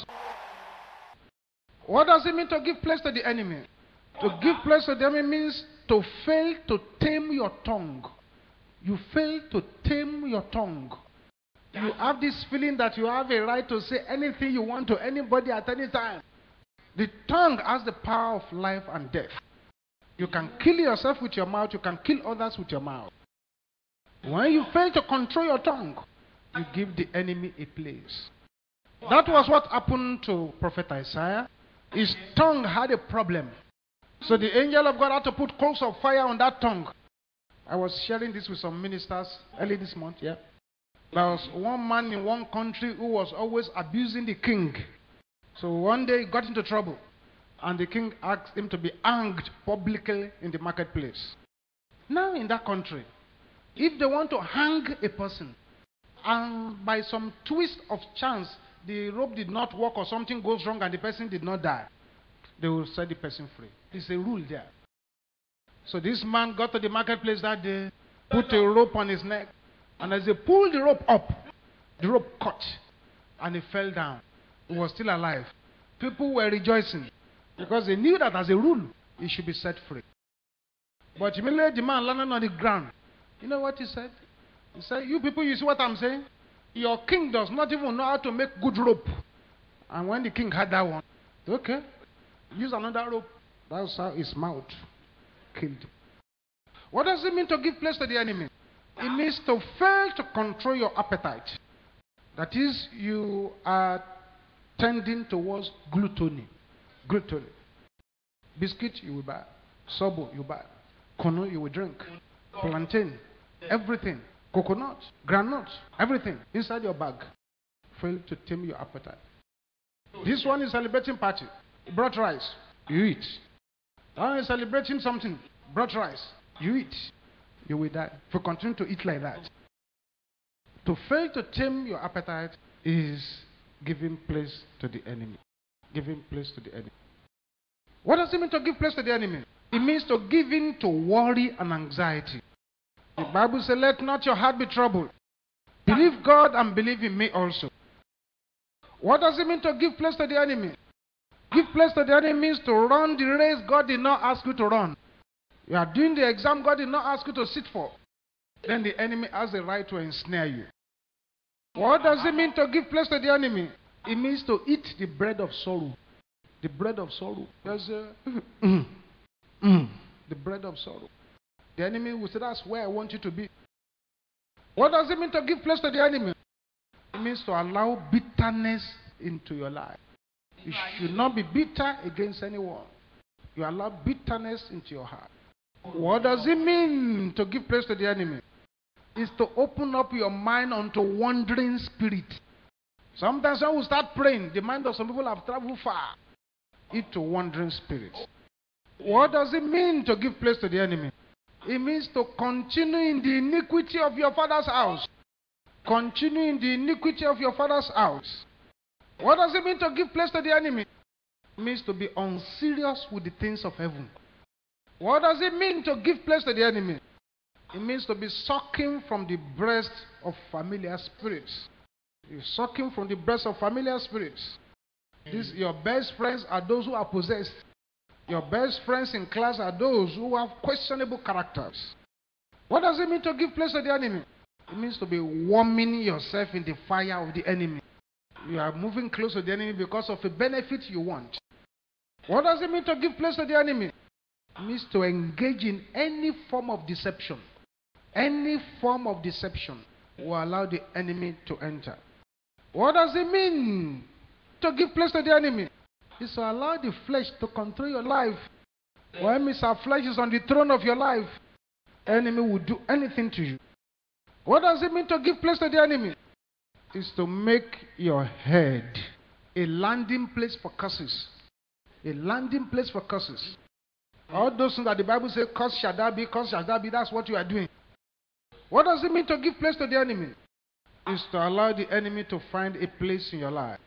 What does it mean to give place to the enemy? To give place to the enemy means to fail to tame your tongue. You fail to tame your tongue. You have this feeling that you have a right to say anything you want to anybody at any time. The tongue has the power of life and death. You can kill yourself with your mouth. You can kill others with your mouth. When you fail to control your tongue, you give the enemy a place. That was what happened to Prophet Isaiah. His tongue had a problem. So the angel of God had to put coals of fire on that tongue. I was sharing this with some ministers early this month, yeah. There was one man in one country who was always abusing the king. So one day he got into trouble. And the king asked him to be hanged publicly in the marketplace. Now in that country, if they want to hang a person, and by some twist of chance, the rope did not work or something goes wrong and the person did not die, they will set the person free. It's a rule there. So this man got to the marketplace that day, put a rope on his neck, and as they pulled the rope up, the rope caught, and he fell down. He was still alive. People were rejoicing because they knew that as a rule, he should be set free. But immediately the man landed on the ground. You know what he said? He said, you people, you see what I'm saying? Your king does not even know how to make good rope. And when the king had that one, okay, use another rope. That's how his mouth killed. What does it mean to give place to the enemy? It means to fail to control your appetite. That is, you are tending towards gluttony. Gluttony. Biscuit, you will buy. Sobo, you buy. Kono, you will drink. Plantain, everything. Coconut, granite, everything inside your bag. Fail to tame your appetite. This one is celebrating party. Brought rice, you eat. That one is celebrating something. Brought rice, you eat. You will die if you continue to eat like that. To fail to tame your appetite is giving place to the enemy. Giving place to the enemy. What does it mean to give place to the enemy? It means to give in to worry and anxiety. The Bible says, let not your heart be troubled. Believe God and believe in me also. What does it mean to give place to the enemy? Give place to the enemy means to run the race God did not ask you to run. You are doing the exam God did not ask you to sit for. Then the enemy has the right to ensnare you. What does it mean to give place to the enemy? It means to eat the bread of sorrow. The bread of sorrow. Yes, uh, mm, mm, the bread of sorrow. The enemy will say, that's where I want you to be. What does it mean to give place to the enemy? It means to allow bitterness into your life. You should not be bitter against anyone. You allow bitterness into your heart. What does it mean to give place to the enemy? It's to open up your mind unto wandering spirit. Sometimes when we start praying, the mind of some people have traveled far into wandering spirits. What does it mean to give place to the enemy? It means to continue in the iniquity of your father's house. Continue in the iniquity of your father's house. What does it mean to give place to the enemy? It means to be unserious with the things of heaven. What does it mean to give place to the enemy? It means to be sucking from the breast of familiar spirits. You're sucking from the breast of familiar spirits. These, your best friends are those who are possessed. Your best friends in class are those who have questionable characters. What does it mean to give place to the enemy? It means to be warming yourself in the fire of the enemy. You are moving close to the enemy because of a benefit you want. What does it mean to give place to the enemy? It means to engage in any form of deception. Any form of deception will allow the enemy to enter. What does it mean to give place to the enemy? It's to allow the flesh to control your life. When Mister Flesh is on the throne of your life, the enemy will do anything to you. What does it mean to give place to the enemy? It's to make your head a landing place for curses. A landing place for curses. All those things that the Bible says, curse shall that be, curse shall that be, that's what you are doing. What does it mean to give place to the enemy? It's to allow the enemy to find a place in your life.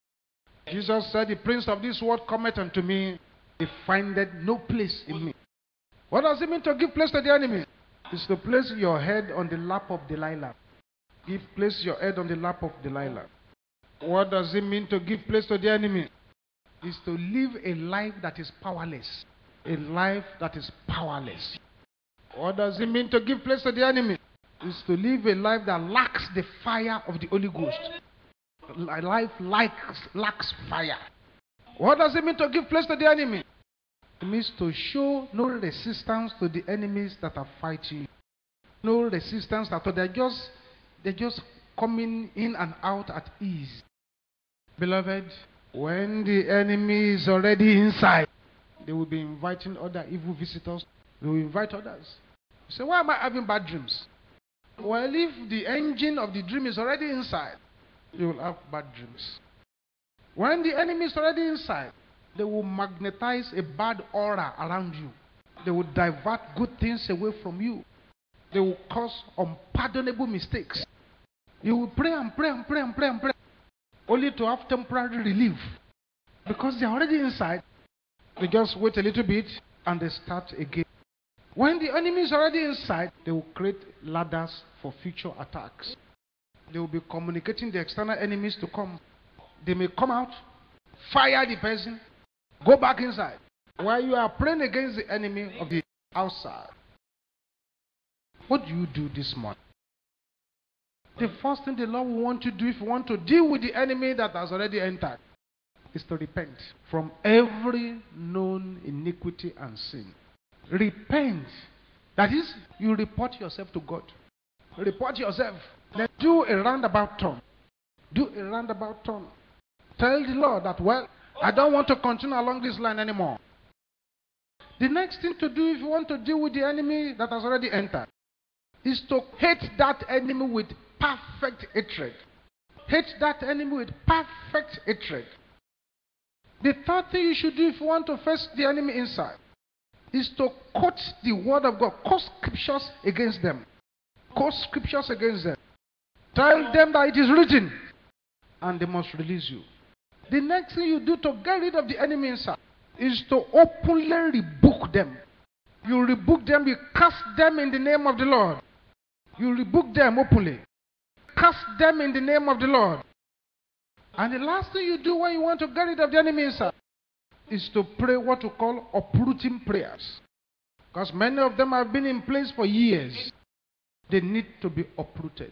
Jesus said, the prince of this world cometh unto me, he findeth no place in me. What does it mean to give place to the enemy? It's to place your head on the lap of Delilah. Give place your head on the lap of Delilah. What does it mean to give place to the enemy? It's to live a life that is powerless. A life that is powerless. What does it mean to give place to the enemy? It's to live a life that lacks the fire of the Holy Ghost. A life lacks, lacks fire. What does it mean to give place to the enemy? It means to show no resistance to the enemies that are fighting you. No resistance at all. They're just, they're just coming in and out at ease. Beloved, when the enemy is already inside, they will be inviting other evil visitors. They will invite others. You say, why am I having bad dreams? Well, if the engine of the dream is already inside, you will have bad dreams. When the enemy is already inside, they will magnetize a bad aura around you. They will divert good things away from you. They will cause unpardonable mistakes. You will pray and pray and pray and pray and pray, only to have temporary relief. Because they are already inside, they just wait a little bit and they start again. When the enemy is already inside, they will create ladders for future attacks. They will be communicating the external enemies to come. They may come out, fire the person, go back inside, while you are praying against the enemy of the outside. What do you do this morning? The first thing the Lord will want to do, if you want to deal with the enemy that has already entered, is to repent from every known iniquity and sin. Repent. That is, you report yourself to God. Report yourself. Then do a roundabout turn. Do a roundabout turn. Tell the Lord that, well, I don't want to continue along this line anymore. The next thing to do if you want to deal with the enemy that has already entered is to hate that enemy with perfect hatred. Hate that enemy with perfect hatred. The third thing you should do if you want to face the enemy inside is to quote the word of God. Quote scriptures against them. Quote scriptures against them. Tell them that it is written, and they must release you. The next thing you do to get rid of the enemy inside is to openly rebuke them. You rebuke them, you cast them in the name of the Lord. You rebuke them openly. Cast them in the name of the Lord. And the last thing you do when you want to get rid of the enemy inside is to pray what we call uprooting prayers. Because many of them have been in place for years. They need to be uprooted.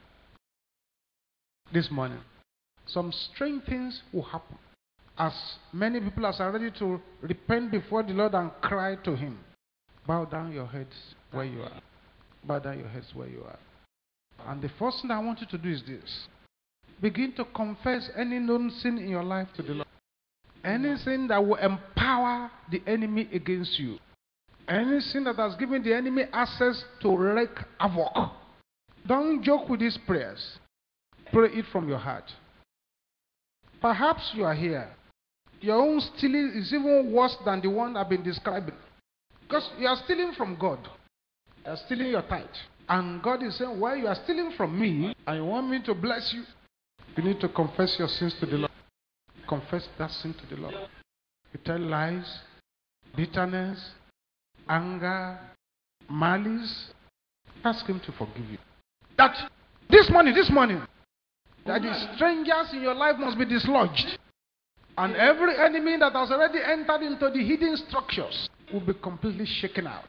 This morning, some strange things will happen. As many people are ready to repent before the Lord and cry to Him. Bow down your heads where you are. Bow down your heads where you are. And the first thing I want you to do is this. Begin to confess any known sin in your life to the Lord. Anything that will empower the enemy against you. Anything that has given the enemy access to wreak havoc. Don't joke with these prayers. Pray it from your heart. Perhaps you are here. Your own stealing is even worse than the one I've been describing. Because you are stealing from God. You are stealing your tithe. And God is saying, well, you are stealing from me and you want me to bless you. You need to confess your sins to the Lord. Confess that sin to the Lord. You tell lies, bitterness, anger, malice. Ask Him to forgive you. That this morning, this morning, that the strangers in your life must be dislodged. And every enemy that has already entered into the hidden structures will be completely shaken out.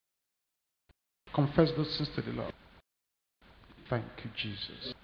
Confess those sins to the Lord. Thank you, Jesus.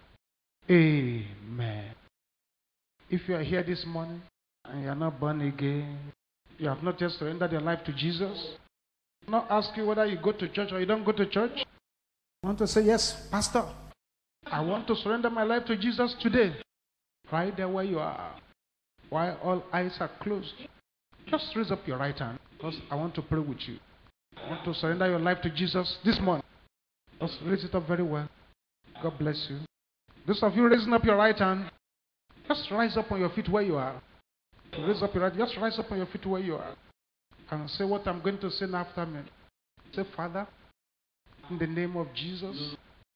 Amen. If you are here this morning and you are not born again, you have not just surrendered your life to Jesus, I'm not ask you whether you go to church or you don't go to church. I want to say, yes, Pastor, I want to surrender my life to Jesus today. Right there where you are, while all eyes are closed, just raise up your right hand because I want to pray with you. I want to surrender your life to Jesus this morning. Just raise it up very well. God bless you. Those of you raising up your right hand, just rise up on your feet where you are. Raise up your right, just rise up on your feet where you are. And say what I'm going to say after me. Say, Father, in the name of Jesus,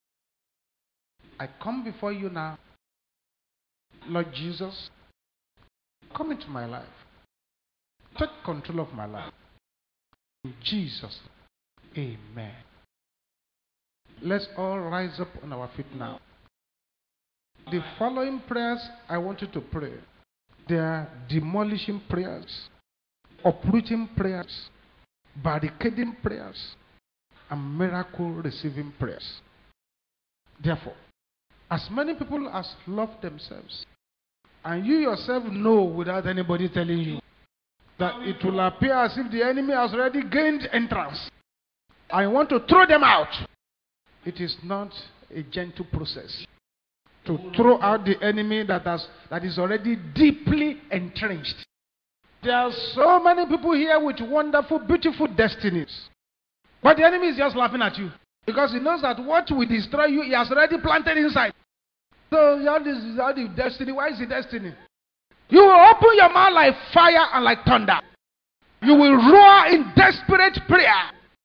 I come before you now. Lord Jesus, come into my life. Take control of my life. In Jesus' name, amen. Let's all rise up on our feet now. The following prayers I want you to pray. They are demolishing prayers, uprooting prayers, barricading prayers, and miracle receiving prayers. Therefore, as many people as love themselves, and you yourself know without anybody telling you, that it will appear as if the enemy has already gained entrance, I want to throw them out. It is not a gentle process to throw out the enemy that has that is already deeply entrenched. There are so many people here with wonderful, beautiful destinies, but the enemy is just laughing at you because he knows that what will destroy you, he has already planted inside. So you have this, you have the destiny. Why is the destiny? You will open your mouth like fire and like thunder. You will roar in desperate prayer.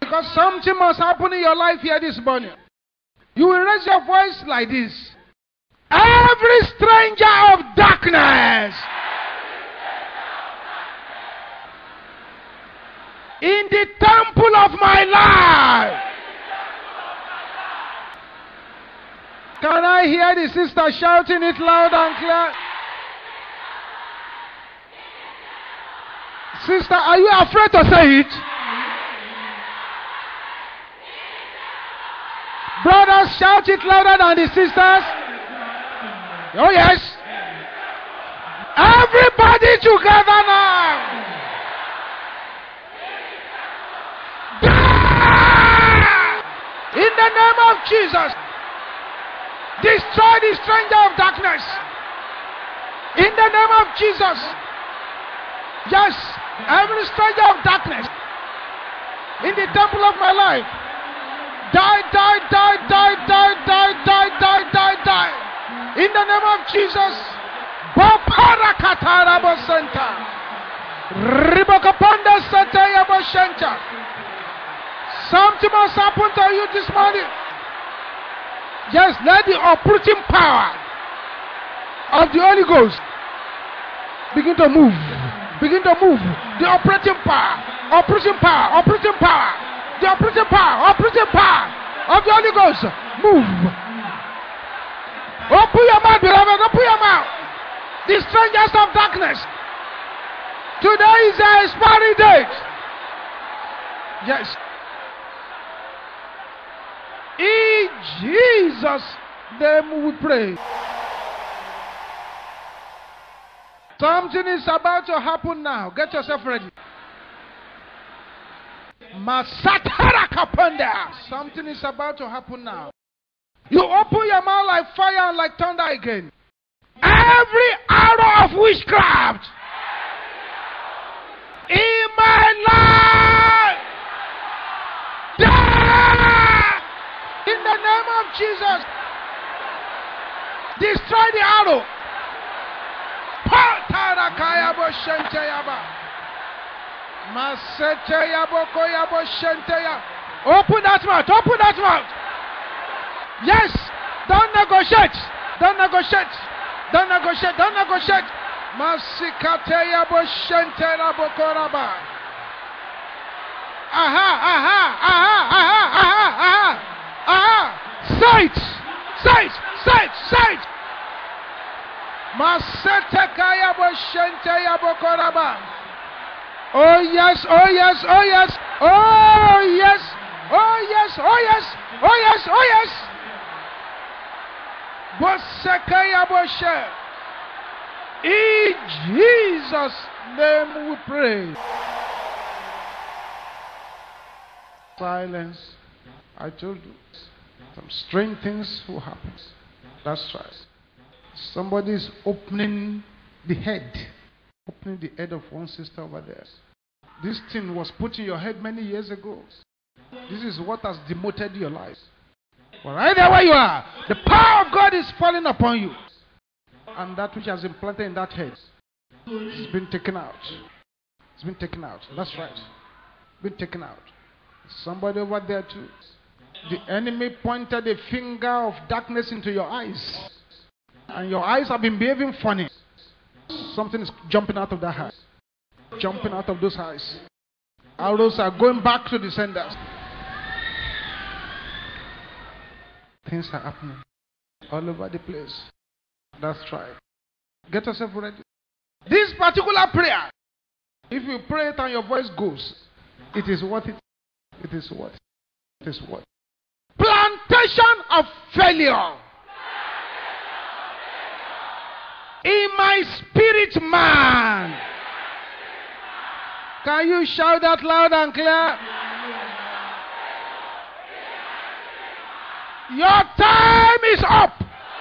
Because something must happen in your life here this morning. You will raise your voice like this. Every stranger of darkness in the temple of my life. Can I hear the sister shouting it loud and clear? Sister, are you afraid to say it? Brothers, shout it louder than the sisters. Oh yes. Everybody together now. In the name of Jesus. Destroy the stranger of darkness. In the name of Jesus. Yes. Every stranger of darkness in the temple of my life. Die, die, die, die, die, die, die, die, die, die. In the name of Jesus. Boparakatara Center. Ribokapanda Sataya Boshenta. Something must happen to you this morning. Yes, let the uprooting power of the Holy Ghost begin to move. Begin to move. The operating power. Operating power. Operating power. The operating power. Operating power of the Holy Ghost. Move. Open your mouth, beloved. Open your mouth. The strangers of darkness. Today is the expiry date. Yes. In Jesus' name we pray. Something is about to happen now. Get yourself ready. Masatara kapanda. Something is about to happen now. You open your mouth like fire and like thunder again. Every arrow of witchcraft in my life, die in the name of Jesus. Destroy the arrow. Open that mouth. Open that mouth. Yes. Don't negotiate. Don't negotiate. Don't negotiate. Don't negotiate. Masikateya boshentera bokoraba. Aha, aha, aha, aha, aha, aha, aha. Sight, sight, sight, sight. Masetekaya boshenteya bokoraba. Oh yes, oh yes, oh yes, oh yes, oh yes, oh yes, oh yes, oh yes. Bosekaya boshe. In Jesus' name we pray. Silence. I told you some strange things will happen. That's right. Somebody is opening the head. Opening the head of one sister over there. This thing was put in your head many years ago. This is what has demoted your life. But right there where you are, the power of God is falling upon you. And that which has been planted in that head has been taken out. It's been taken out. That's right. Been taken out. Somebody over there too. The enemy pointed a finger of darkness into your eyes. And your eyes have been behaving funny. Something is jumping out of that eye. Jumping out of those eyes. Arrows are going back to the senders. Things are happening all over the place. That's right. Get yourself ready. This particular prayer, if you pray it and your voice goes, it is worth it. It is worth it. It is worth it. Plantation of failure in my spirit man. Can you shout that loud and clear? Your time is up.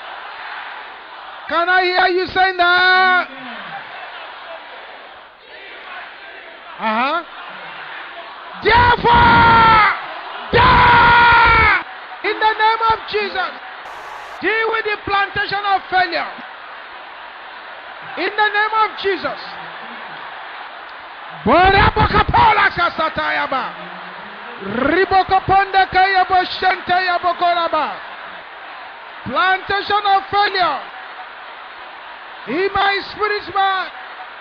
Can I hear you saying that? Uh-huh. Therefore, die in the name of Jesus. Deal with the plantation of failure. In the name of Jesus. Ribokoponda kayabo shente yabokoraba. Plantation of failure in my spirit man.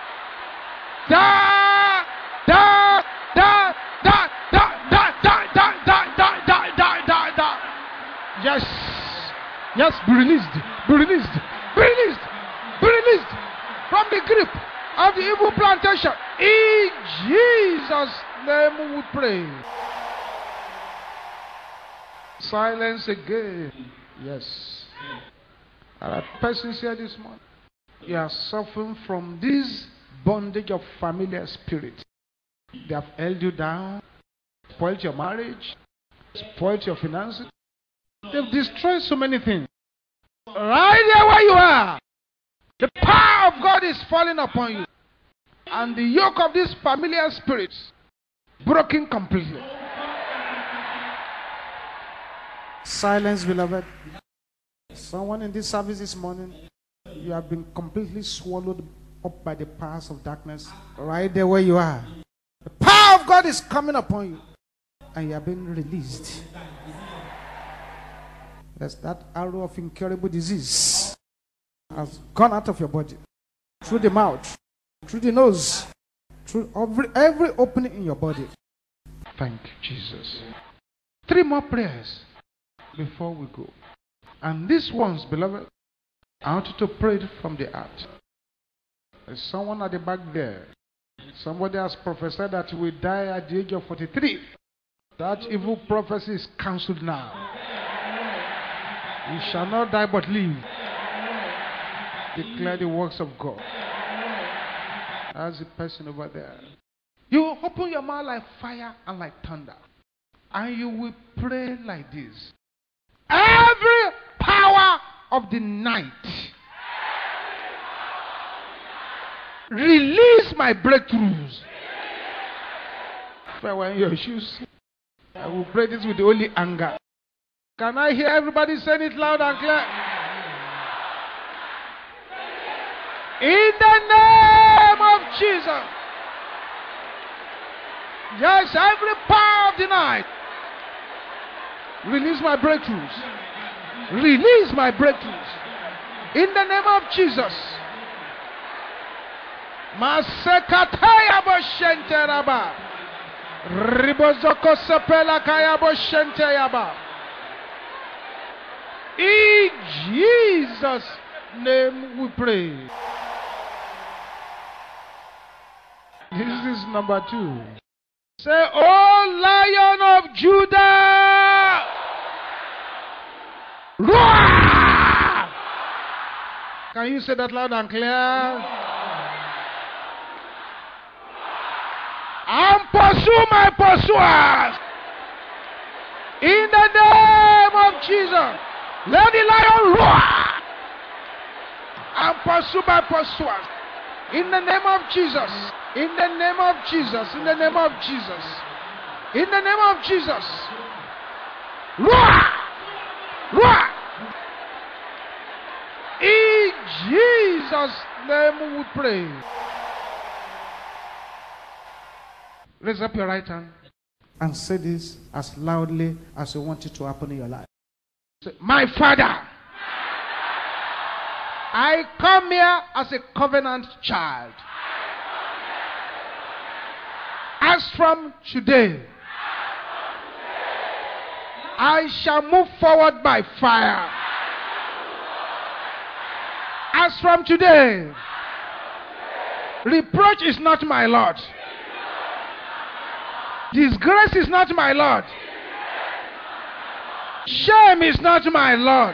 Da da da da da da da da da da da da da da. Yes, yes, be released, be released, be released, be released from the grip of the evil plantation. In Jesus' name we pray. Silence again. Yes. There are persons here this morning. You are suffering from this bondage of familiar spirit. They have held you down, spoiled your marriage, spoiled your finances. They've destroyed so many things. Right there where you are, the power of God is falling upon you. And the yoke of these familiar spirits broken completely. Silence, beloved. Someone in this service this morning, you have been completely swallowed up by the powers of darkness. Right there where you are, the power of God is coming upon you, and you are being released. Yes, that arrow of incurable disease has gone out of your body, through the mouth, through the nose, through every, every opening in your body. Thank you, Jesus. Three more prayers before we go. And these ones, beloved, I want you to pray it from the heart. There's someone at the back there. Somebody has prophesied that you will die at the age of forty-three. That evil prophecy is cancelled now. You shall not die but live. Declare the works of God. That's the person over there. You will open your mouth like fire and like thunder. And you will pray like this. Every power of the night, release my breakthroughs. If I were in your shoes, I will pray this with the holy anger. Can I hear everybody saying it loud and clear? In the name of Jesus. Yes, every power of the night, release my breakthroughs. Release my breakthroughs. In the name of Jesus. Masekataya boshente raba. Ribozoko sepela kaya boshente yaba. In Jesus' name we pray. This is number two. Say, "O Lion of Judah, roar!" Can you say that loud and clear? And pursue my pursuers. In the name of Jesus, let the lion roar and pursue my pursuers. In the name of Jesus. In the name of Jesus. In the name of Jesus. In the name of Jesus. Roar! Roar! In Jesus' name we pray. Raise up your right hand and say this as loudly as you want it to happen in your life. Say, "My Father, I come here as a covenant child. As from today, I shall move forward by fire. As from today, reproach is not my lot. Disgrace is not my lot. Shame is not my lot.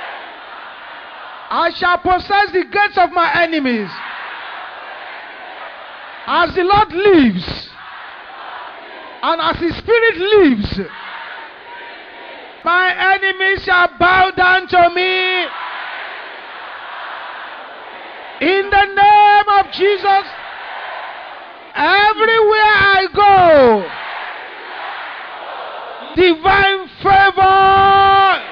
I shall possess the gates of my enemies. As the Lord lives, and as His Spirit lives, my enemies shall bow down to me. In the name of Jesus, everywhere I go, divine favor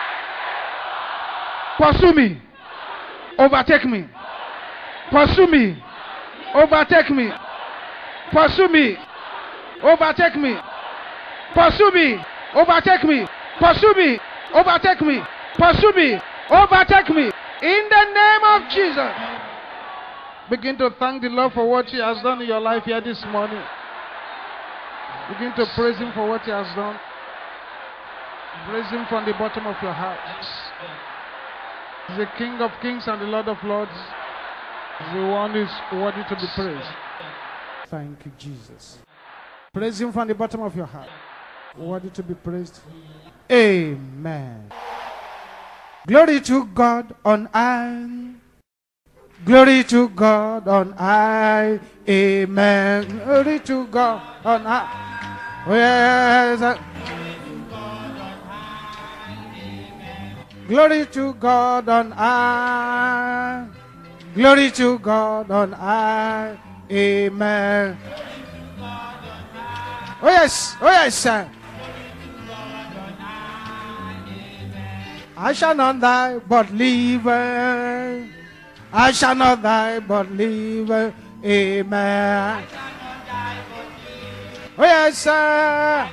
pursue me, overtake me, pursue me, overtake me, pursue me, overtake me, Pursue me. Overtake me. Pursue me. Overtake me. Pursue me. Overtake me. In the name of Jesus. Begin to thank the Lord for what He has done in your life here this morning. Begin to praise Him for what He has done. Praise Him from the bottom of your heart. He's the King of kings and the Lord of lords. He's the one who is worthy to be praised. Thank you, Jesus. Praise Him from the bottom of your heart. Worthy to be praised. Amen. Glory to God on high. Glory to God on high. Amen. Glory to God on high. Oh, yes. Glory to God on high. Glory to God on high. Amen. Oh yes. Oh yes, sir. I shall not die but live. I shall not die but live. Amen. Oh yes, sir.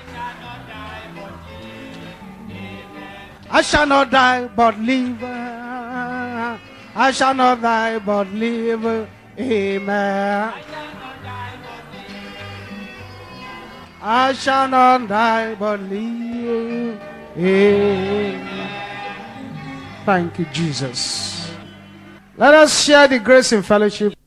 I shall not die but live. I shall not die but live. Amen. I shall not die but live. Amen. Thank you, Jesus. Let us share the grace in fellowship.